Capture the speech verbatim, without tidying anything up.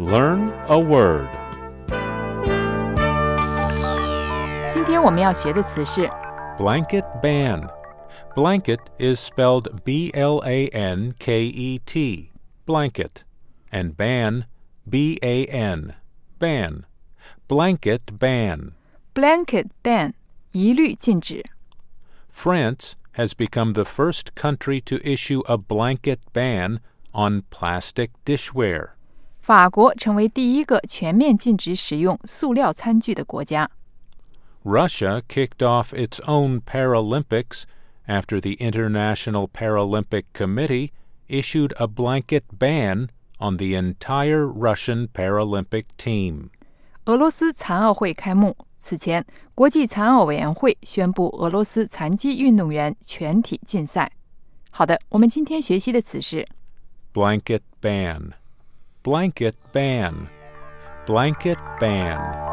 Learn a word. 今天我们要学的词是 Blanket ban. Blanket is spelled B L A N K E T, blanket, and ban, B A N, ban. Blanket ban. blanket ban, 一律禁止。 France has become the first country to issue a blanket ban on plastic dishware. 法国成为第一个全面禁止使用塑料餐具的国家。 Russia kicked off its own Paralympics after the International Paralympic Committee issued a blanket ban on the entire Russian Paralympic team. 俄罗斯残奥会开幕，此前，国际残奥委员会宣布俄罗斯残疾运动员全体禁赛。好的，我们今天学习的词是 Blanket ban. Blanket ban. Blanket ban.